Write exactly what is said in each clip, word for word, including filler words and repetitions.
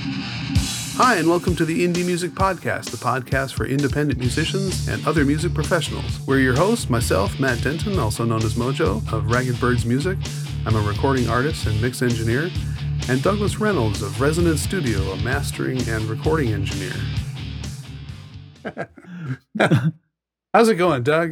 Hi, and welcome to the Indie Music Podcast, the podcast for independent musicians and other music professionals. We're your hosts, myself, Matt Denton, also known as Mojo, of Ragged Birds Music. I'm a recording artist and mix engineer, and Douglas Reynolds of Resonance Studio, a mastering and recording engineer. How's it going, Doug?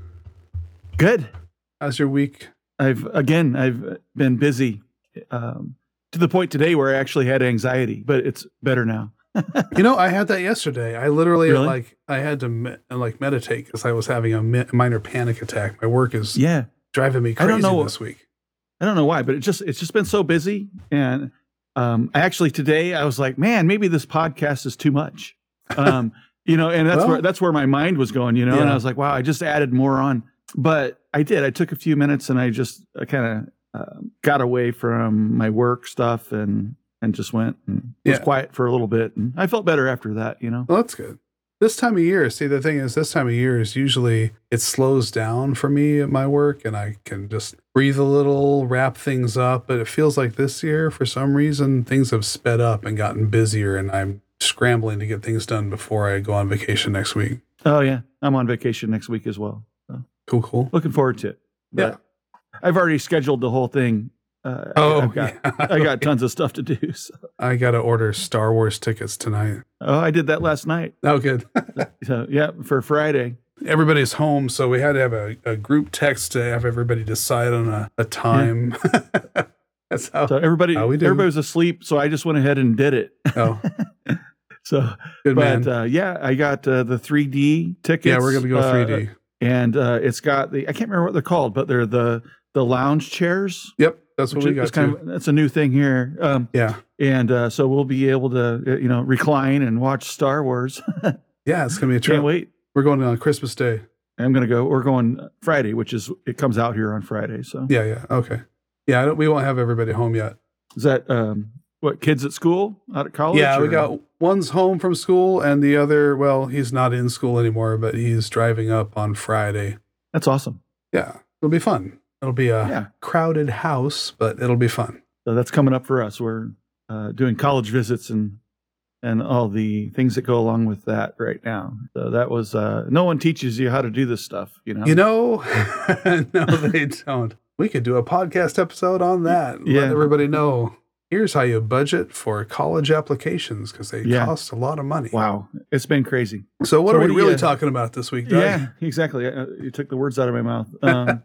Good. How's your week? I've, again, I've been busy um, to the point today where I actually had anxiety, but it's better now. You know, I had that yesterday. I literally, Really? like, I had to, me- like, meditate because I was having a mi- minor panic attack. My work is Yeah. driving me I don't crazy know. this week. I don't know why, but it just, it's just been so busy. And um, actually today I was like, man, maybe this podcast is too much. Um, you know, and that's Well, where, that's where my mind was going, you know, and yeah. I was like, wow, I just added more on, but I did, I took a few minutes and I just kind of uh, got away from my work stuff and, and just went and was Yeah. quiet for a little bit. And I felt better after that, you know? Well, that's good. This time of year, see, the thing is, this time of year is usually, it slows down for me at my work and I can just breathe a little, wrap things up. But it feels like this year, for some reason, things have sped up and gotten busier and I'm scrambling to get things done before I go on vacation next week. Oh yeah. I'm on vacation next week as well. So Cool, cool. looking forward to it. But Yeah. I've already scheduled the whole thing. Uh, Oh, I've got, yeah. I got tons of stuff to do. So. I got to order Star Wars tickets tonight. Oh, I did that last night. Oh, good. So yeah, for Friday. Everybody's home, so we had to have a, a group text to have everybody decide on a, a time. That's how. So everybody, How we do. everybody was asleep. So I just went ahead and did it. Oh, So, good but man. uh, yeah, I got uh, the three D tickets. Yeah, we're gonna go uh, three D. and uh, it's got the, I can't remember what they're called, but they're the, the lounge chairs. Yep, that's what which we got is kind too. of, that's a new thing here. Um, Yeah, And uh, so we'll be able to, uh, you know, recline and watch Star Wars. yeah, it's gonna be a trip. Can't wait. We're going on Christmas Day. I'm going to go, we're going Friday, which is, it comes out here on Friday. So Yeah, yeah, okay. Yeah, I don't, we won't have everybody home yet. is that, um, what, kids at school, out at college? Yeah, we or- got one's home from school, and the other, well, he's not in school anymore, but he's driving up on Friday. That's awesome. Yeah, it'll be fun. It'll be a Yeah. crowded house, but it'll be fun. So that's coming up for us. We're uh, doing college visits and, and all the things that go along with that right now. So that was, uh, no one teaches you how to do this stuff, you know? You know, no, they don't. We could do a podcast episode on that. Yeah. Let everybody know. Here's how you budget for college applications because they Yeah. cost a lot of money. Wow. It's been crazy. So, what So are what we do you- really talking about this week, Doug? Yeah, exactly. Uh, you took the words out of my mouth. Um,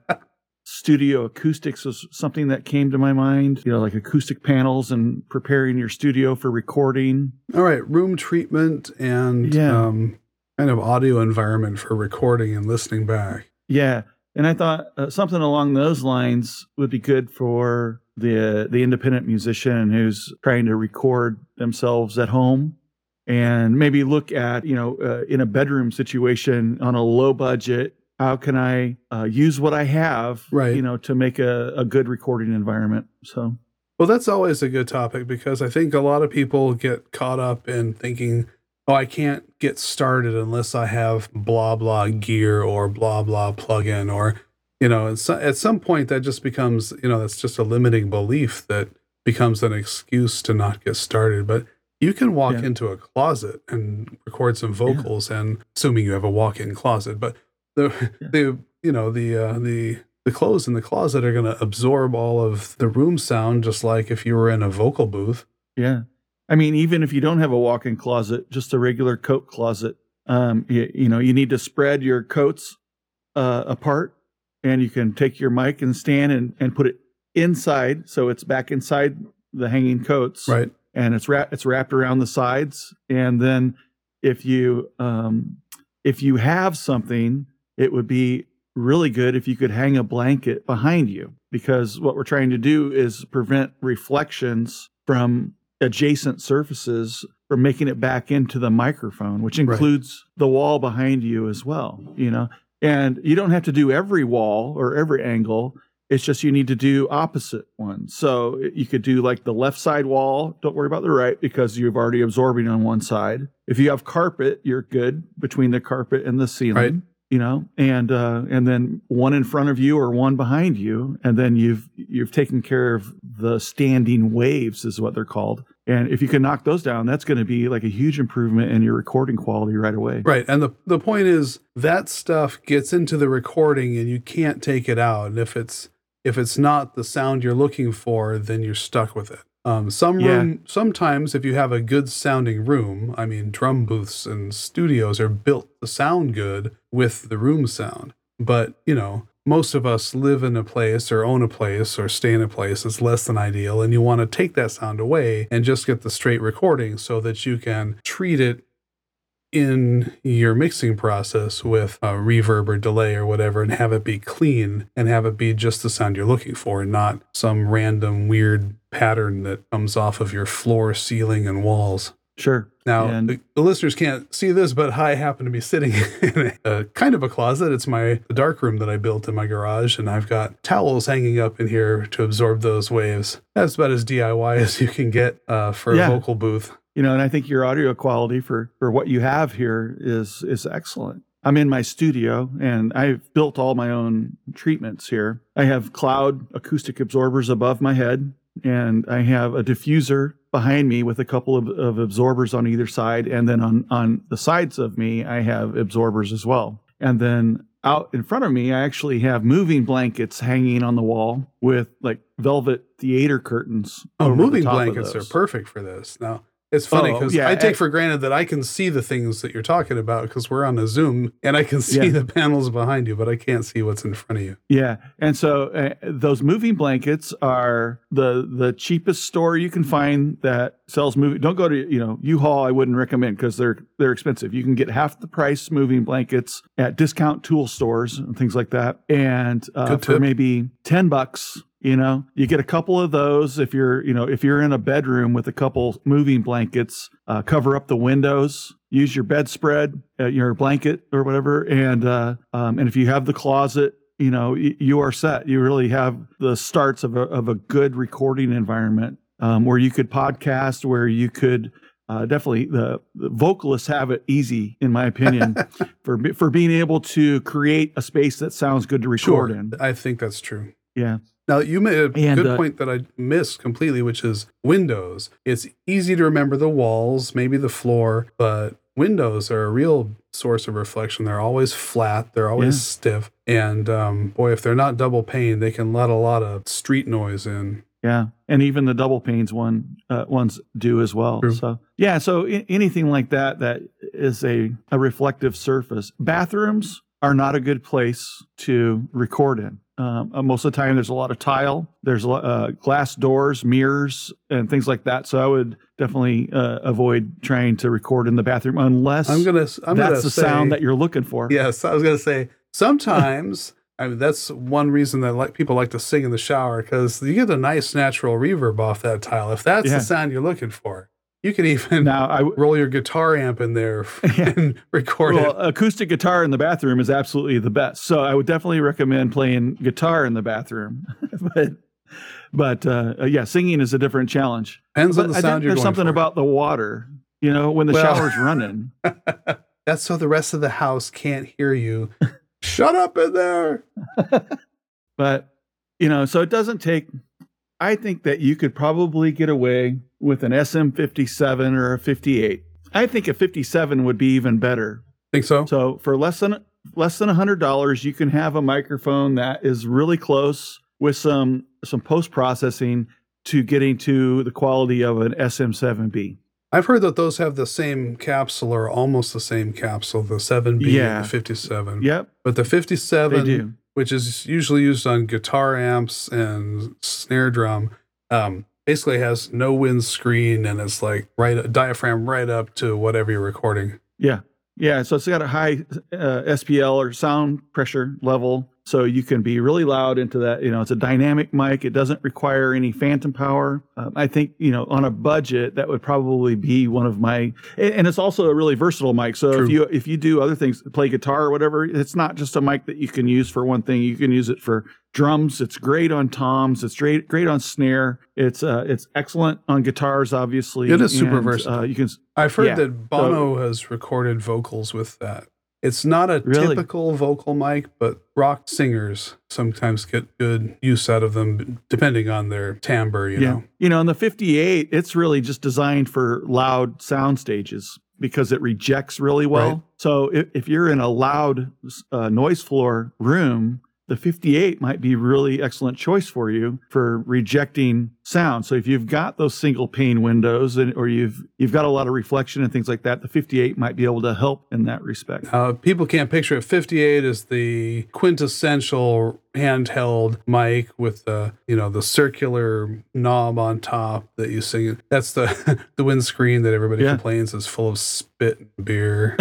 studio acoustics was something that came to my mind, you know, like acoustic panels and preparing your studio for recording. All right, room treatment and Yeah. um, kind of audio environment for recording and listening back. Yeah. And I thought uh, something along those lines would be good for the the independent musician who's trying to record themselves at home and maybe look at, you know, uh, in a bedroom situation on a low budget, how can I uh, use what I have, Right. you know, to make a, a good recording environment. So, Well, that's always a good topic because I think a lot of people get caught up in thinking, oh, I can't get started unless I have blah, blah gear or blah, blah plugin or, you know, at some, at some point that just becomes, you know, that's just a limiting belief that becomes an excuse to not get started. But you can walk Yeah. into a closet and record some vocals and assuming you have a walk-in closet, but the, Yeah. the, you know, the, uh, the, the clothes in the closet are going to absorb all of the room sound, just like if you were in a vocal booth. yeah. I mean, even if you don't have a walk-in closet, just a regular coat closet, um, you, you know, you need to spread your coats uh, apart, and you can take your mic and stand and, and put it inside, so it's back inside the hanging coats, Right. and it's wrapped it's wrapped around the sides. And then if you um, if you have something, it would be really good if you could hang a blanket behind you, because what we're trying to do is prevent reflections from adjacent surfaces from making it back into the microphone, which includes the wall behind you as well, you know. And you don't have to do every wall or every angle. It's just you need to do opposite ones. So you could do like the left side wall. Don't worry about the right because you've already absorbing on one side. If you have carpet, you're good between the carpet and the ceiling. Right. you know, and uh, and then one in front of you or one behind you, and then you've you've taken care of the standing waves, is what they're called. And if you can knock those down, that's going to be like a huge improvement in your recording quality right away. Right. And the, the point is that stuff gets into the recording and you can't take it out. And if it's if it's not the sound you're looking for, then you're stuck with it. Um, some room, yeah. Sometimes if you have a good sounding room, I mean, drum booths and studios are built to sound good with the room sound. But, you know, most of us live in a place or own a place or stay in a place that's less than ideal, and you want to take that sound away and just get the straight recording so that you can treat it in your mixing process with a reverb or delay or whatever and have it be clean and have it be just the sound you're looking for and not some random weird pattern that comes off of your floor, ceiling, and walls. Sure. Now, and the, the listeners can't see this, but I happen to be sitting in a, a kind of a closet. It's my the dark room that I built in my garage, and I've got towels hanging up in here to absorb those waves. That's about as D I Y as you can get uh, for yeah. a vocal booth. You know, and I think your audio quality for, for what you have here is is excellent. I'm in my studio, and I've built all my own treatments here. I have cloud acoustic absorbers above my head, and I have a diffuser behind me with a couple of, of absorbers on either side. And then on, on the sides of me, I have absorbers as well. And then out in front of me, I actually have moving blankets hanging on the wall with like velvet theater curtains. Oh, over moving the top of blankets are those. perfect for this. Now, it's funny Oh, because yeah, I take I- for granted that I can see the things that you're talking about because we're on a Zoom and I can see Yeah. the panels behind you, but I can't see what's in front of you. Yeah, and so uh, those moving blankets are the the cheapest store you can find that sells moving. Don't go to you know U-Haul. I wouldn't recommend because they're they're expensive. You can get half the price moving blankets at discount tool stores and things like that, and uh, Good for tip. maybe ten bucks. You know, you get a couple of those if you're, you know, if you're in a bedroom with a couple moving blankets, uh, cover up the windows, use your bedspread, uh, your blanket or whatever. And, uh, um, and if you have the closet, you know, y- you are set. You really have the starts of a, of a good recording environment, um, where you could podcast, where you could, uh, definitely the, the vocalists have it easy, in my opinion, for, be- for being able to create a space that sounds good to record Sure, in. I think that's true. Yeah. Now, you made a And, good uh, point that I missed completely, which is windows. It's easy to remember the walls, maybe the floor, but windows are a real source of reflection. They're always flat. They're always Yeah. stiff. And um, boy, if they're not double pane, they can let a lot of street noise in. Yeah, and even the double panes one uh, ones do as well. True. So yeah, so I- anything like that that is a a reflective surface. Bathrooms are not a good place to record in. Um, uh, most of the time, there's a lot of tile. There's a lo- uh, glass doors, mirrors, and things like that. So I would definitely uh, avoid trying to record in the bathroom unless I'm gonna. I'm that's gonna the say, sound that you're looking for. Yes, I was gonna say sometimes. I mean, that's one reason that like people like to sing in the shower because you get a nice natural reverb off that tile. If that's Yeah. the sound you're looking for, you can even Now I w- roll your guitar amp in there Yeah. and record Well, it. acoustic guitar in the bathroom is absolutely the best. So I would definitely recommend playing guitar in the bathroom. but but uh, uh, yeah, singing is a different challenge. Depends on But the I sound think you're there's going something for. about the water. You know, when the Well- shower's running. That's so the rest of the house can't hear you. Shut up in there. But you know, so it doesn't take. I think that you could probably get away with an S M fifty-seven or a fifty-eight. I think a fifty-seven would be even better. Think so? So for less than less than a hundred dollars, you can have a microphone that is really close with some some post processing to getting to the quality of an S M seven B. I've heard that those have the same capsule or almost the same capsule, the seven B Yeah. and the fifty-seven. Yep, But the they fifty-seven, do. which is usually used on guitar amps and snare drum, um, basically has no windscreen and it's like right diaphragm right up to whatever you're recording. Yeah, yeah. So it's got a high uh, S P L or sound pressure level, so you can be really loud into that. You know, it's a dynamic mic. It doesn't require any phantom power. Um, I think, you know, on a budget, that would probably be one of my. And and it's also a really versatile mic. So True. if you if you do other things, play guitar or whatever, it's not just a mic that you can use for one thing. You can use it for drums. It's great on toms. It's great great on snare. It's uh it's excellent on guitars. Obviously, It is super And, versatile. Uh, you can. I've heard Yeah, that Bono has recorded vocals with that. It's not a Really? typical vocal mic, but rock singers sometimes get good use out of them depending on their timbre, you Yeah. know. You know, in the fifty-eight, it's really just designed for loud sound stages because it rejects really well. Right. So if, if you're in a loud uh, noise floor room, the fifty-eight might be really excellent choice for you for rejecting sound. So if you've got those single pane windows and or you've you've got a lot of reflection and things like that, the fifty-eight might be able to help in that respect. Uh, people can't picture it. fifty-eight is the quintessential handheld mic with the, you know, the circular knob on top that you sing. That's the the windscreen that everybody Yeah. complains is full of spit and beer.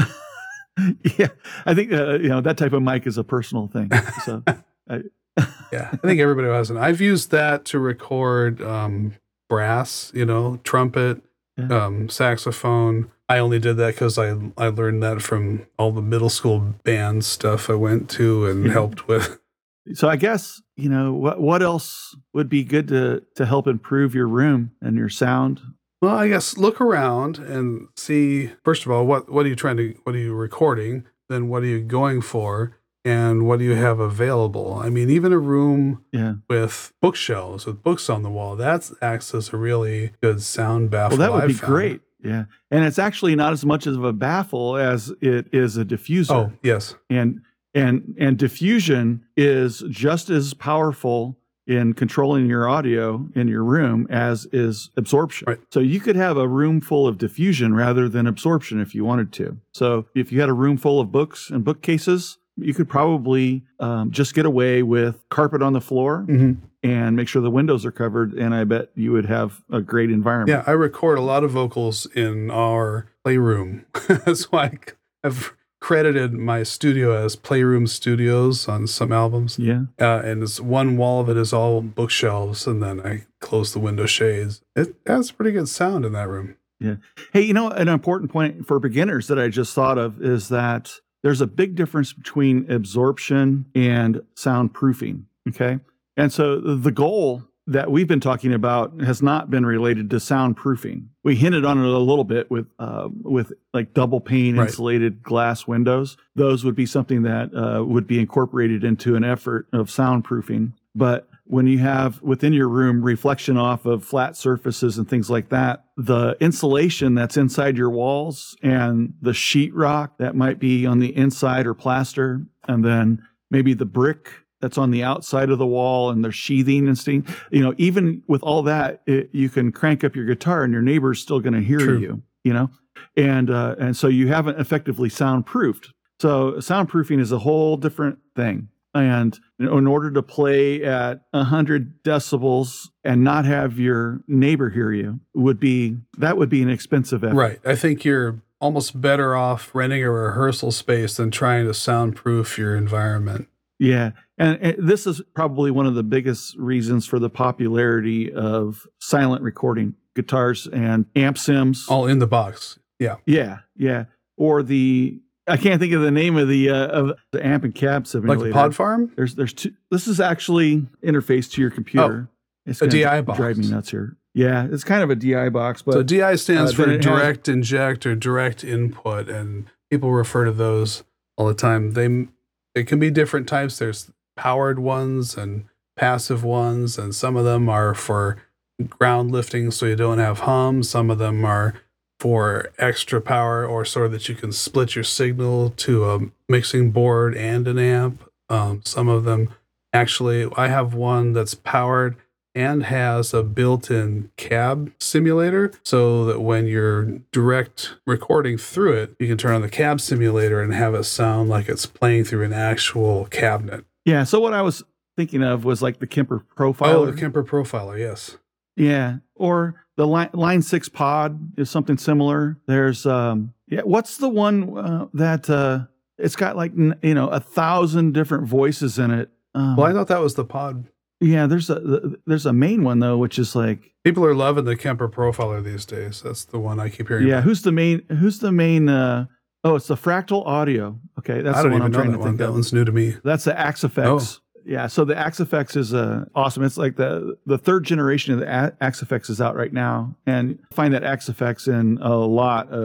Yeah, I think uh, you know that type of mic is a personal thing. So, I, Yeah, I think everybody has one. I've used that to record um, brass, you know, trumpet, Yeah. um, saxophone. I only did that because I I learned that from all the middle school band stuff I went to and Yeah. helped with. so I guess you know what what else would be good to to help improve your room and your sound. Well, I guess look around and see, first of all, what, what are you trying to, what are you recording? Then what are you going for? And what do you have available? I mean, even a room Yeah. with bookshelves, with books on the wall, that acts as a really good sound baffle. Well, that would I've be found. great. Yeah, and it's actually not as much of a baffle as it is a diffuser. Oh, yes. and and and diffusion is just as powerful in controlling your audio in your room as is absorption. Right. So you could have a room full of diffusion rather than absorption if you wanted to. So if you had a room full of books and bookcases, you could probably um, just get away with carpet on the floor Mhm. and make sure the windows are covered, and I bet you would have a great environment. Yeah, I record a lot of vocals in our playroom. That's why I've credited my studio as Playroom Studios on some albums. Yeah. Uh, and it's one wall of it is all bookshelves, and then I close the window shades. It has pretty good sound in that room. Yeah. Hey, you know, an important point for beginners that I just thought of is that there's a big difference between absorption and soundproofing. Okay. And so the goal that we've been talking about has not been related to soundproofing. We hinted on it a little bit with uh, with like double pane Right. insulated glass windows. Those would be something that uh, would be incorporated into an effort of soundproofing. But when you have within your room reflection off of flat surfaces and things like that, the insulation that's inside your walls and the sheetrock that might be on the inside or plaster, and then maybe the brick that's on the outside of the wall and they're sheathing and stuff, you know, even with all that, it, you can crank up your guitar and your neighbor's still going to hear True. you, you know, and uh, and so you haven't effectively soundproofed. So soundproofing is a whole different thing. And in order to play at one hundred decibels and not have your neighbor hear you would be, that would be an expensive effort. Right. I think you're almost better off renting a rehearsal space than trying to soundproof your environment. Yeah. And, and this is probably one of the biggest reasons for the popularity of silent recording guitars and amp sims. All in the box. Yeah. Yeah. Yeah. Or the, I can't think of the name of the uh, of the amp and cab Like simulator. a pod farm? There's there's two. This is actually interfaced to your computer. it's a gonna D I box. Drive me nuts here. Yeah, it's kind of a D I box, but So D I stands uh, for then it has- direct inject or direct input, and people refer to those all the time. They it can be different types. There's powered ones and passive ones, and some of them are for ground lifting so you don't have hum. Some of them are for extra power or so that you can split your signal to a mixing board and an amp. Um, some of them actually, I have one that's powered and has a built-in cab simulator so that when you're direct recording through it, you can turn on the cab simulator and have it sound like it's playing through an actual cabinet. yeah. So what I was thinking of was like the Kemper Profiler. Oh, the Kemper Profiler, yes. Yeah, or the line, line six pod is something similar. There's um, yeah. What's the one uh, that uh, it's got like n- you know a thousand different voices in it? Um, Well, I thought that was the pod. yeah, there's a there's a main one though, which is like People are loving the Kemper Profiler these days. That's the one I keep hearing yeah. about. Who's the main? Who's the main? Uh, oh, it's the Fractal Audio. Okay, that's I the don't one even I'm know trying that to one. think That of. one's new to me. That's the Axifex. Yeah, so the Axifex is uh, awesome. It's like the the third generation of the A- Axifex is out right now, and you find that Axifex in a lot of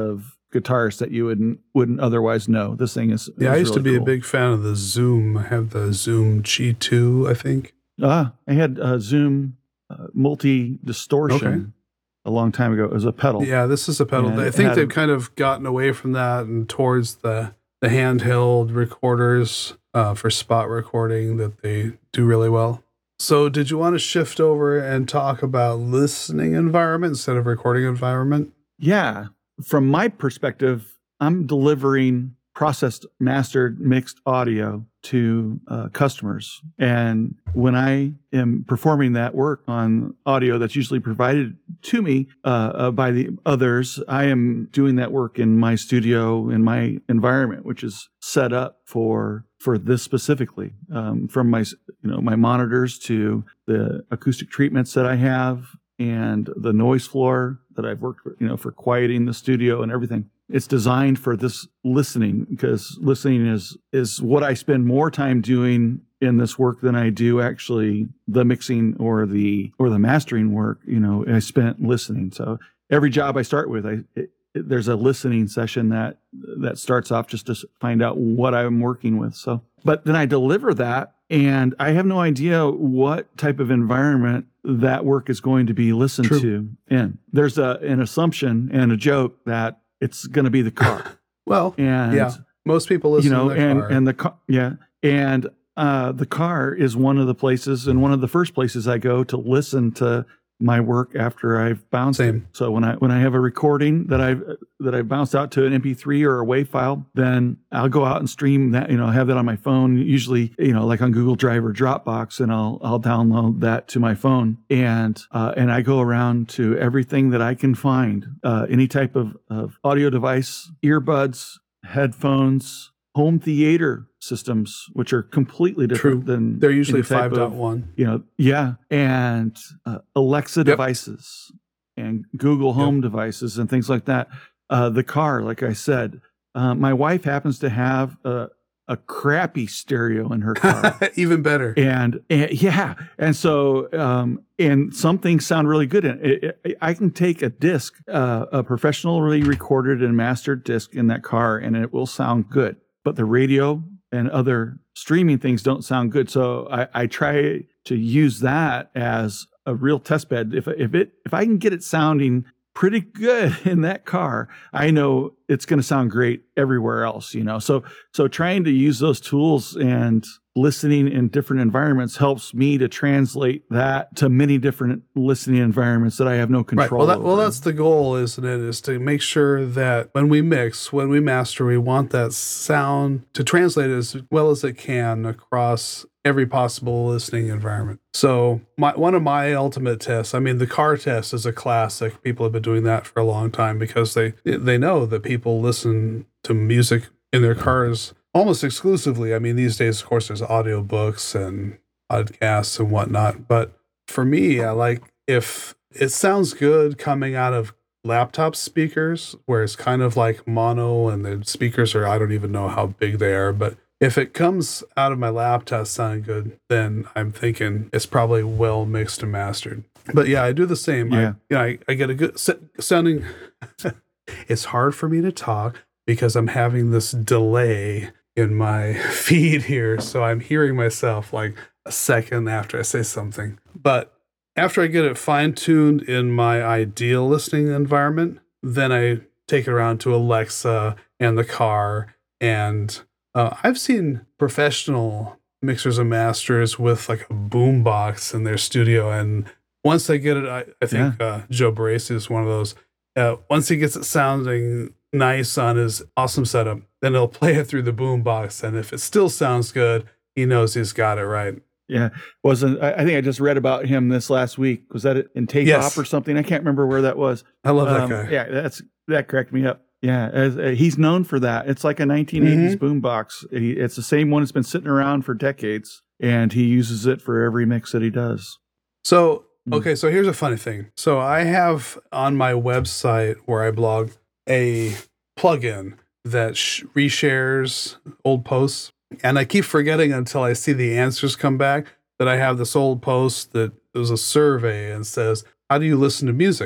guitarists that you wouldn't wouldn't otherwise know. This thing is Yeah, is I used to really be cool. a big fan of the Zoom. I have the Zoom G two, I think. Ah, I had uh, Zoom uh, multi distortion Okay. a long time ago. It was a pedal. Yeah, this is a pedal. And I it think had they've a- kind of gotten away from that and towards the the handheld recorders uh, for spot recording that they do really well. So, did you want to shift over and talk about listening environment instead of recording environment? Yeah. From my perspective, I'm delivering processed, mastered, mixed audio to uh, customers. And when I am performing that work on audio that's usually provided to me uh, uh, by the others, I am doing that work in my studio, in my environment, which is set up for for this specifically. Um, from my you know my monitors to the acoustic treatments that I have and the noise floor that I've worked for, you know, for quieting the studio and everything. It's designed for this listening, because listening is is what I spend more time doing in this work than I do actually the mixing or the or the mastering work. You know, I spent listening. So every job I start with, I it, it, there's a listening session that that starts off just to find out what I'm working with. So, but then I deliver that, and I have no idea what type of environment that work is going to be listened True. to in. There's a an assumption and a joke that it's going to be the car. Well, And yeah, most people listen you know, in the and car. and the car, yeah, and uh, the car is one of the places and one of the first places I go to listen to my work after I've bounced Same. it. So when I when I have a recording that I've that I've bounced out to an M P three or a WAV file, then I'll go out and stream that. You know, have that on my phone. Usually, you know, like on Google Drive or Dropbox, and I'll I'll download that to my phone, and uh, and I go around to everything that I can find, uh, any type of, of audio device, earbuds, headphones, home theater systems, which are completely different True. than They're usually any type five of, point one. you know, yeah, and uh, Alexa devices and Google Home devices and things like that. Uh, the car, like I said, uh, my wife happens to have a, a crappy stereo in her car. Even better. And, and yeah, and so um, and some things sound really good. In it, it, I can take a disc, uh, a professionally recorded and mastered disc in that car, and it will sound good. But the radio and other streaming things don't sound good. So I, I try to use that as a real test bed. If if it if I can get it sounding pretty good in that car, I know it's going to sound great everywhere else, you know. So so trying to use those tools and listening in different environments helps me to translate that to many different listening environments that I have no control Right. Well, that, over. well, that's the goal, isn't it? Is to make sure that when we mix, when we master, we want that sound to translate as well as it can across every possible listening environment. So my one of my ultimate tests, I mean, the car test is a classic. People have been doing that for a long time because they they know that people listen to music in their cars almost exclusively. I mean, these days, of course, there's audiobooks and podcasts and whatnot. But for me, I like if it sounds good coming out of laptop speakers, where it's kind of like mono and the speakers are, I don't even know how big they are, but if it comes out of my laptop sounding good, then I'm thinking it's probably well mixed and mastered. But yeah, I do the same. Yeah. I, you know, I, I get a good sounding. It's hard for me to talk because I'm having this delay in my feed here. So I'm hearing myself like a second after I say something. But after I get it fine-tuned in my ideal listening environment, then I take it around to Alexa and the car. And uh, I've seen professional mixers and masters with like a boombox in their studio. And once they get it, I, I think Yeah. uh, Joe Bracy is one of those. Uh, once he gets it sounding nice on his awesome setup, then he'll play it through the boombox. And if it still sounds good, he knows he's got it right. Yeah, wasn't I I think I just read about him this last week. Was that it in Tape Yes. Op or something? I can't remember where that was. I love that Um, guy. Yeah, that's that cracked me up. Yeah, as, uh, he's known for that. It's like a nineteen eighties Mm-hmm. boombox. He, it's the same one that's been sitting around for decades, and he uses it for every mix that he does. So, Mm. okay, so here's a funny thing. So I have on my website where I blog a plugin that sh- reshares old posts. And I keep forgetting until I see the answers come back that I have this old post that there's a survey and says, how do you listen to music?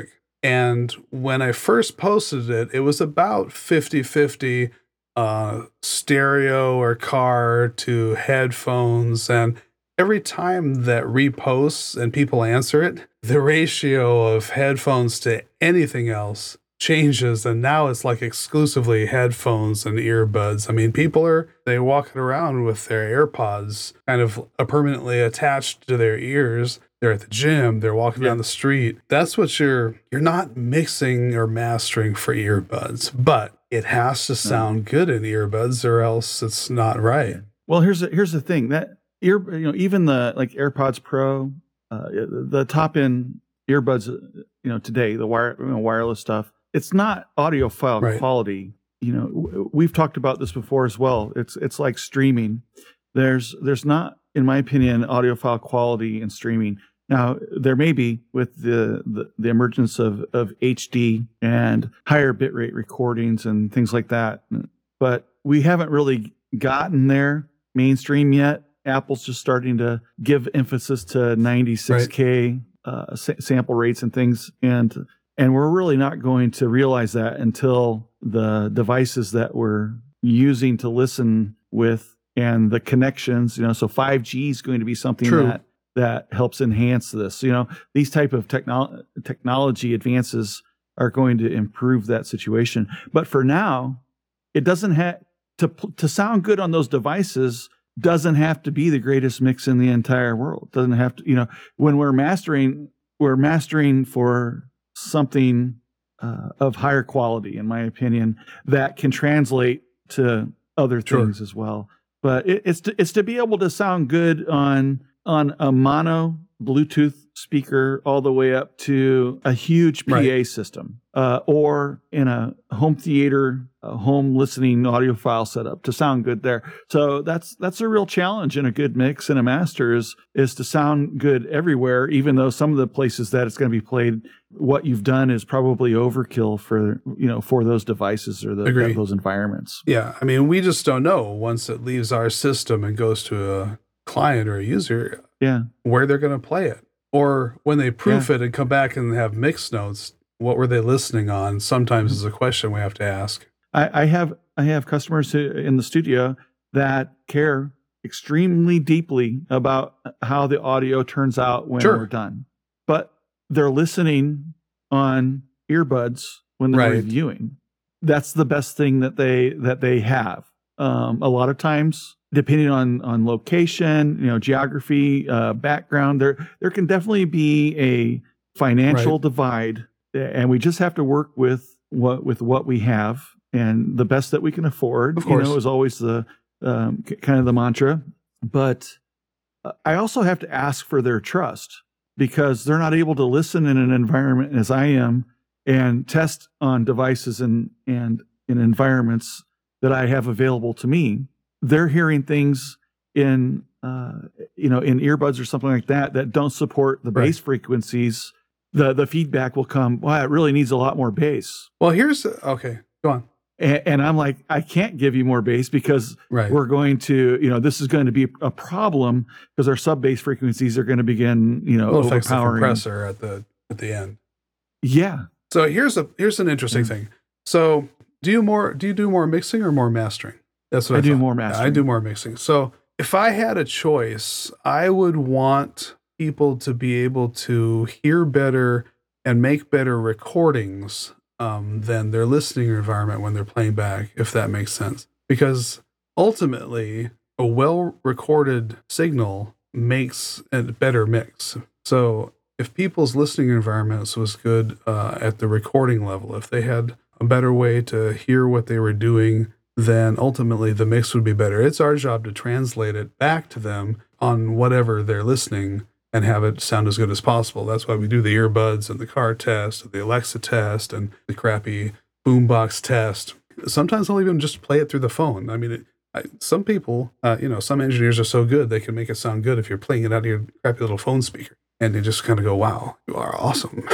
And when I first posted it, it was about fifty-fifty uh, stereo or car to headphones. And every time that reposts and people answer it, the ratio of headphones to anything else changes, and now it's like exclusively headphones and earbuds. I mean, people are they walking around with their AirPods kind of uh, permanently attached to their ears. They're at the gym, they're walking Yeah. down the street. That's what you're you're not mixing or mastering for earbuds, but it has to sound good in earbuds or else it's not right. Well, here's the, here's the thing that ear, you know, even the like AirPods Pro, uh, the top end earbuds, you know, today the wire, you know, wireless stuff, it's not audiophile Right. quality. You know, w- we've talked about this before as well. It's it's like streaming. There's there's not, in my opinion, audiophile quality in streaming. Now, there may be with the, the, the emergence of, of H D and higher bitrate recordings and things like that, but we haven't really gotten there mainstream yet. Apple's just starting to give emphasis to ninety-six K uh, sa- sample rates and things, and and we're really not going to realize that until the devices that we're using to listen with and the connections. You know, so five G is going to be something True. that that helps enhance this. You know, these type of technol- technology advances are going to improve that situation. But for now, it doesn't have to to sound good on those devices. Doesn't have to be the greatest mix in the entire world. Doesn't have to, you know, when we're mastering, we're mastering for something uh, of higher quality, in my opinion, that can translate to other Sure. things as well. But it, it's to, it's to be able to sound good on on a mono Bluetooth speaker all the way up to a huge P A Right. system, uh, or in a home theater, a home listening audiophile setup to sound good there. So that's that's a real challenge in a good mix and a master is is to sound good everywhere, even though some of the places that it's going to be played, what you've done is probably overkill for you know for those devices or the, Agree. those environments. Yeah, I mean, we just don't know once it leaves our system and goes to a client or a user Yeah. where they're going to play it. Or when they proof it and come back and have mixed notes, what were they listening on? Sometimes is a question we have to ask. I, I have I have customers who, in the studio that care extremely deeply about how the audio turns out when Sure. we're done, but they're listening on earbuds when they're Right. reviewing. That's the best thing that they that they have. Um, a lot of times, depending on on location, you know, geography, uh, background, there there can definitely be a financial Right. divide, and we just have to work with what with what we have, and the best that we can afford. Of You know, course. is always the um, k- kind of the mantra. But uh, I also have to ask for their trust because they're not able to listen in an environment as I am and test on devices and and in environments that I have available to me. They're hearing things in uh, you know in earbuds or something like that that don't support the Right. bass frequencies. The the feedback will come, wow, it really needs a lot more bass. Well, here's okay. Go on. And, and I'm like, I can't give you more bass because Right. we're going to, you know, this is going to be a problem because our sub bass frequencies are going to begin, you know, We'll fix the overpowering. compressor at the at the end. Yeah. So here's a here's an interesting Mm. thing. So do you more do you do more mixing or more mastering? That's what I, I do thought. more Yeah, I mastering. do more mixing. So if I had a choice, I would want people to be able to hear better and make better recordings um, than their listening environment when they're playing back, if that makes sense. Because ultimately, a well recorded signal makes a better mix. So if people's listening environments was good uh, at the recording level, if they had a better way to hear what they were doing, then ultimately the mix would be better. It's our job to translate it back to them on whatever they're listening and have it sound as good as possible. That's why we do the earbuds and the car test, the Alexa test, and the crappy boombox test. Sometimes I'll even just play it through the phone. I mean, it, I, some people, uh, you know, some engineers are so good they can make it sound good if you're playing it out of your crappy little phone speaker, and they just kind of go, "Wow, you are awesome."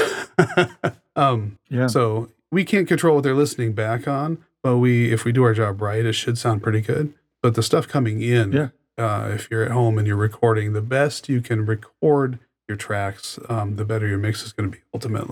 um, Yeah. so we can't control what they're listening back on, but we, if we do our job right, it should sound pretty good. But the stuff coming in, Yeah. uh, if you're at home and you're recording, the best you can record your tracks, um, the better your mix is going to be ultimately.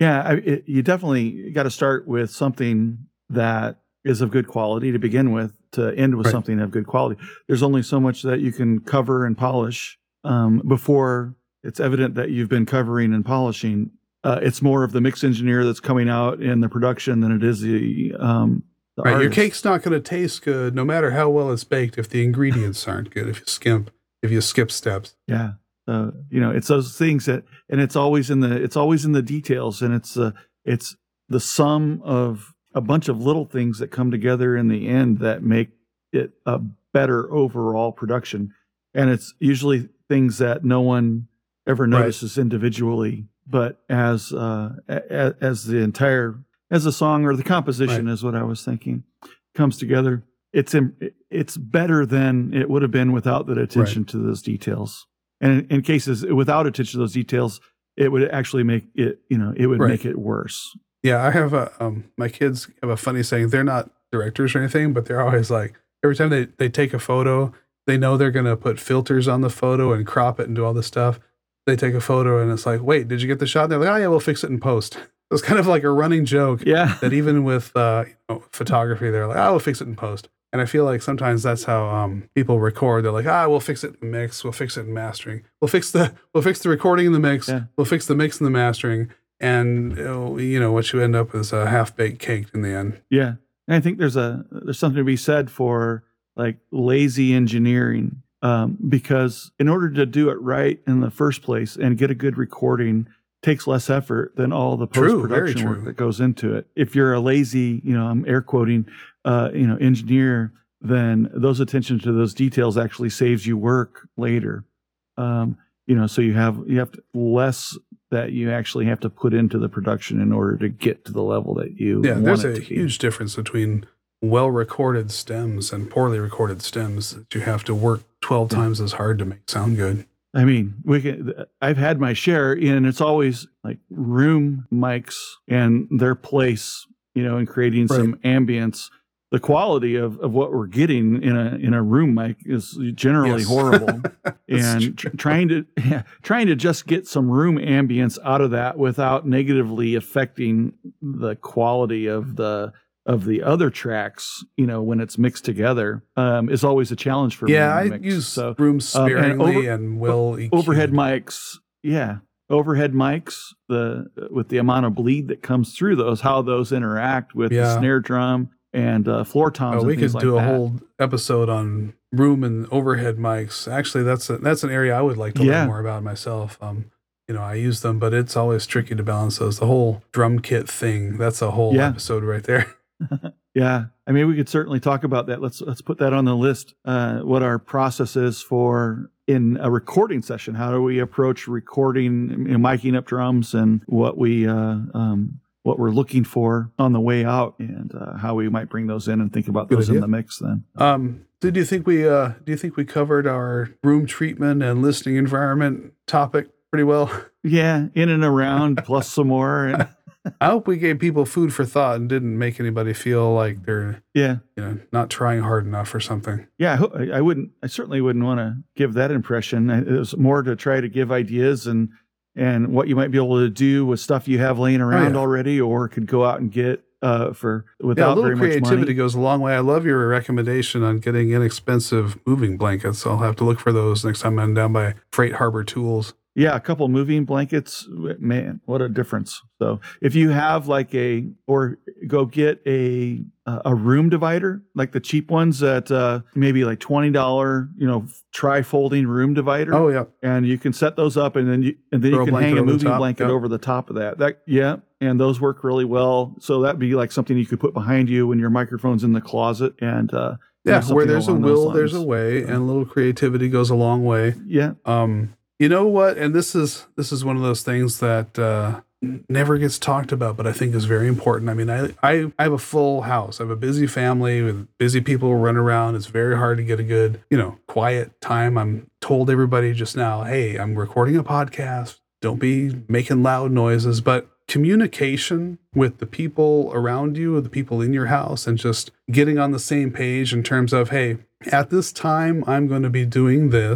Yeah, I, it, you definitely got to start with something that is of good quality to begin with, to end with Right. something of good quality. There's only so much that you can cover and polish um, before it's evident that you've been covering and polishing. Uh, it's more of the mix engineer that's coming out in the production than it is the, um, the Right, your artist. cake's not going to taste good no matter how well it's baked if the ingredients aren't good. If you skimp, if you skip steps. Yeah. Uh, you know, it's those things that, and it's always in the, it's always in the details, and it's, uh, it's the sum of a bunch of little things that come together in the end that make it a better overall production. And it's usually things that no one ever notices right. individually, but as, uh, as, as the entire, as a song or the composition right. is what I was thinking, comes together. It's, it's better than it would have been without the attention right. to those details. And in, in cases without attention to those details, it would actually make it, you know, it would right. make it worse. Yeah, I have a, um, my kids have a funny saying. They're not directors or anything, but they're always like, every time they, they take a photo, they know they're going to put filters on the photo and crop it and do all this stuff. They take a photo and it's like, wait, did you get the shot? And they're like, oh yeah, we'll fix it in post. It's kind of like a running joke. Yeah. That even with uh, you know, photography, they're like, oh, we'll fix it in post. And I feel like sometimes that's how um, people record. They're like, ah, we'll fix it in mix. We'll fix it in mastering. We'll fix the we'll fix the recording in the mix. Yeah. We'll fix the mix in the mastering. And you know what you end up is a half baked cake in the end. Yeah, and I think there's a there's something to be said for like lazy engineering, um, because in order to do it right in the first place and get a good recording takes less effort than all the post production work that goes into it. If you're a lazy, you know, I'm air quoting, uh, you know, engineer, then those attention to those details actually saves you work later. Um, you know, so you have you have to, less that you actually have to put into the production in order to get to the level that you yeah, want there's it a to huge be. difference between well-recorded stems and poorly recorded stems that you have to work twelve yeah. times as hard to make sound good. I mean, we can, I've had my share, and it's always like room mics and their place, you know, in creating right. some ambience. The quality of, of what we're getting in a in a room mic is generally yes. horrible, and tr- trying to yeah, trying to just get some room ambience out of that without negatively affecting the quality of the of the other tracks, you know, when it's mixed together, um, is always a challenge for yeah, me. Yeah, I mix. use so, room sparingly um, and, over, and well E Q'd. Overhead mics, yeah. Overhead mics, the with the amount of bleed that comes through those, how those interact with yeah. the snare drum and uh, floor toms. Oh, and we things could like do a that. whole episode on room and overhead mics. Actually, that's a, that's an area I would like to yeah. learn more about myself. Um, you know, I use them, but it's always tricky to balance those. The whole drum kit thing, that's a whole yeah. episode right there. Yeah, I mean, we could certainly talk about that. Let's let's put that on the list. Uh, what our process is for in a recording session. How do we approach recording, you know, miking up drums, and what we uh, um, what we're looking for on the way out, and uh, how we might bring those in and think about Good those idea. in the mix. Then, um, do you think we uh, do you think we covered our room treatment and listening environment topic pretty well? Yeah, in and around, plus some more. And I hope we gave people food for thought and didn't make anybody feel like they're, yeah, you know, not trying hard enough or something. Yeah, I, I wouldn't. I certainly wouldn't want to give that impression. It was more to try to give ideas and and what you might be able to do with stuff you have laying around oh, yeah. already, or could go out and get uh, for without yeah, a little very much money. Creativity goes a long way. I love your recommendation on getting inexpensive moving blankets. I'll have to look for those next time I'm down by Freight Harbor Tools. Yeah, a couple moving blankets, man, what a difference. So if you have like a, or go get a a room divider, like the cheap ones at uh, maybe like twenty dollars, you know, tri-folding room divider. Oh, yeah. And you can set those up, and then you, and then Throw you can hang a moving blanket yep. over the top of that. That Yeah, and those work really well. So that'd be like something you could put behind you when your microphone's in the closet. And uh, yeah, where there's a will, there's a way, and a little creativity goes a long way. Yeah. Um. You know what? And this is this is one of those things that uh, never gets talked about, but I think is very important. I mean, I, I, I have a full house. I have a busy family with busy people run around. It's very hard to get a good, you know, quiet time. I'm told everybody just now, hey, I'm recording a podcast. Don't be making loud noises. But communication with the people around you, the people in your house, and just getting on the same page in terms of, hey, at this time, I'm going to be doing this.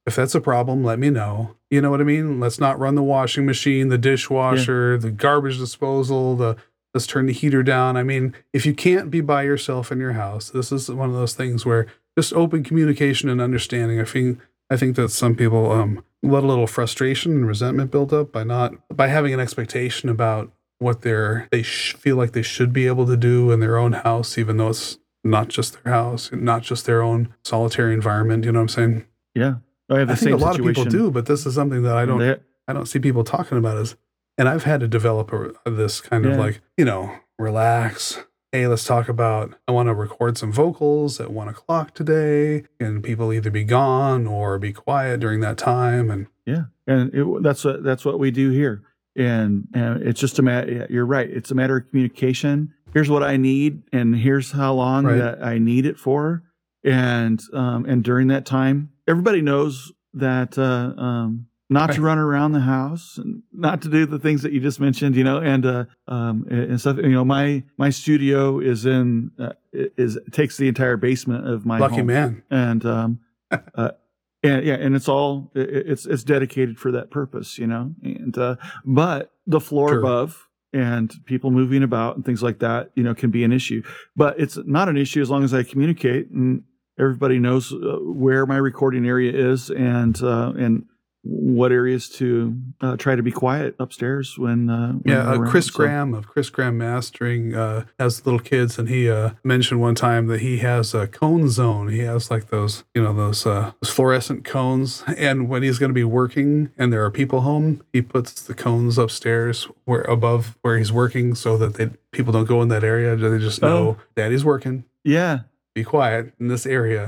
if that's a problem, let me know. You know what I mean? Let's not run the washing machine, the dishwasher, yeah. the garbage disposal, the let's turn the heater down. I mean, if you can't be by yourself in your house, this is one of those things where just open communication and understanding. I think I think that some people um, let a little frustration and resentment build up by not by having an expectation about what they're they sh- feel like they should be able to do in their own house, even though it's not just their house, not just their own solitary environment. You know what I'm saying? Yeah, I have the I same think a lot situation. of people do, but this is something that I don't They, I don't see people talking about. As and I've had to develop a, this kind of Yeah. like, you know, relax. Hey, let's talk about, I want to record some vocals at one o'clock today. And people either be gone or be quiet during that time. And Yeah, and it, that's what that's what we do here, and, and it's just a matter. You're right. It's a matter of communication. Here's what I need, and here's how long Right. that I need it for, and um, and during that time, everybody knows that uh, um, not to Right. run around the house, and not to do the things that you just mentioned, you know, and uh, um, and stuff. You know, my my studio is in uh, is takes the entire basement of my lucky home. man. and um, uh, and yeah, and it's all it- it's it's dedicated for that purpose, you know. And uh, but the floor Sure. above and people moving about and things like that, you know, can be an issue. But it's not an issue as long as I communicate and everybody knows uh, where my recording area is and uh, and what areas to uh, try to be quiet upstairs when, uh, when Yeah, I'm uh, around. Chris So, Graham of Chris Graham Mastering uh, has little kids, and he uh, mentioned one time that he has a cone zone. He has like those, you know, those, uh, those fluorescent cones, and when he's going to be working and there are people home, he puts the cones upstairs where above where he's working, so that they people don't go in that area. They just know Oh. Daddy's working. yeah. Be quiet in this area.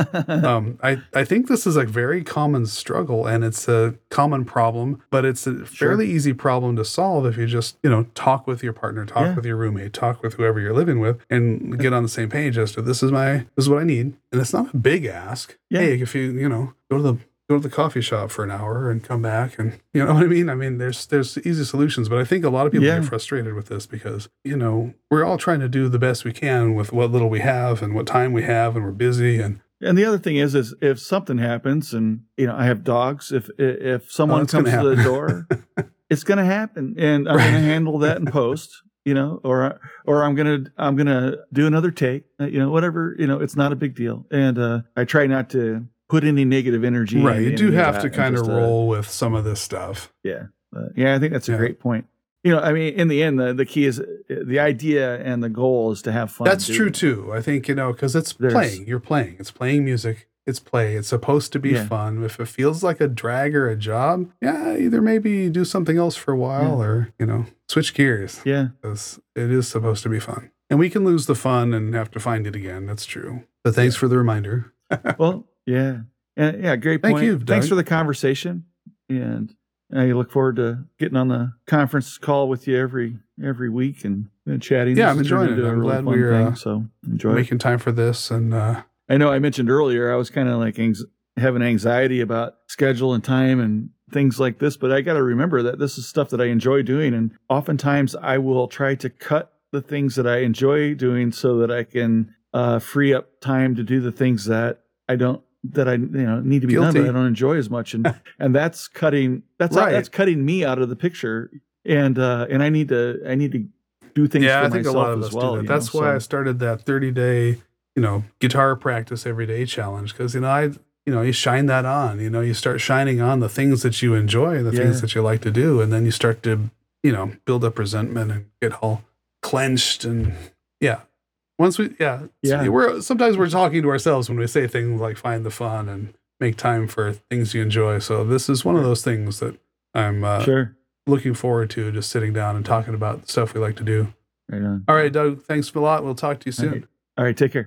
um, I, I think this is a very common struggle, and it's a common problem, but it's a fairly easy problem to solve if you just, you know, talk with your partner, talk Yeah. with your roommate, talk with whoever you're living with, and get on the same page as to this is my this is what I need. And it's not a big ask. Yeah. Hey, if you you know go to the go to the coffee shop for an hour and come back, and you know what I mean? I mean, there's there's easy solutions, but I think a lot of people Yeah. get frustrated with this because, you know, we're all trying to do the best we can with what little we have and what time we have, and we're busy. And And the other thing is, is if something happens, and you know, I have dogs. If if someone it's comes gonna to the happen. door, it's going to happen, and I'm Right. going to handle that in post. You know, or or I'm gonna I'm gonna do another take. uh, You know, whatever. You know, it's not a big deal, and uh, I try not to put any negative energy. right, in you any do of have that, to and kind of just, uh, roll with some of this stuff. Yeah, uh, yeah. I think that's a Yeah. great point. You know, I mean, in the end, the, the key is uh, the idea and the goal is to have fun. That's doing true it. too. I think, you know, because it's There's- playing. You're playing. It's playing music. It's play. It's supposed to be Yeah. fun. If it feels like a drag or a job, yeah, either maybe do something else for a while, Yeah. or, you know, switch gears. Yeah, Because it is supposed to be fun. And we can lose the fun and have to find it again. That's true. But thanks for the reminder. well, yeah, and yeah, great Thank point. you, Thanks Doug. for the conversation, and I look forward to getting on the conference call with you every every week and, and chatting. Yeah, This I'm has turned enjoying it. into a I'm really glad fun we're, thing, uh, so enjoy it. Making time for this. And uh, I know I mentioned earlier I was kind of like anx- having anxiety about schedule and time and things like this, but I got to remember that this is stuff that I enjoy doing, and oftentimes I will try to cut the things that I enjoy doing so that I can uh, free up time to do the things that I don't that I you know need to be done, Guilty. but I don't enjoy as much, and and that's cutting that's Right. that's cutting me out of the picture, and uh, and I need to I need to do things yeah, for I think a myself lot of as us well. do that. you That's know, why so- I started that thirty day, you know, guitar practice every day challenge. Because, you know, I, you know, you shine that on, you know, you start shining on the things that you enjoy and the Yeah. things that you like to do. And then you start to, you know, build up resentment and get all clenched. And yeah, once we, yeah, Yeah. we're sometimes we're talking to ourselves when we say things like find the fun and make time for things you enjoy. So this is one of those things that I'm uh, Sure, looking forward to, just sitting down and talking about the stuff we like to do. right on. All right, Doug, thanks a lot. We'll talk to you soon. All right. All right, take care.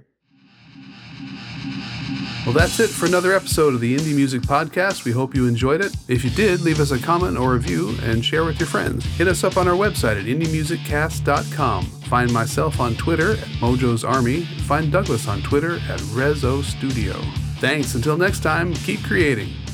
Well, that's it for another episode of the Indie Music Podcast. We hope you enjoyed it. If you did, leave us a comment or review and share with your friends. Hit us up on our website at indie music cast dot com. Find myself on Twitter at Mojo's Army. Find Douglas on Twitter at Rezo Studio. Thanks. Until next time, keep creating.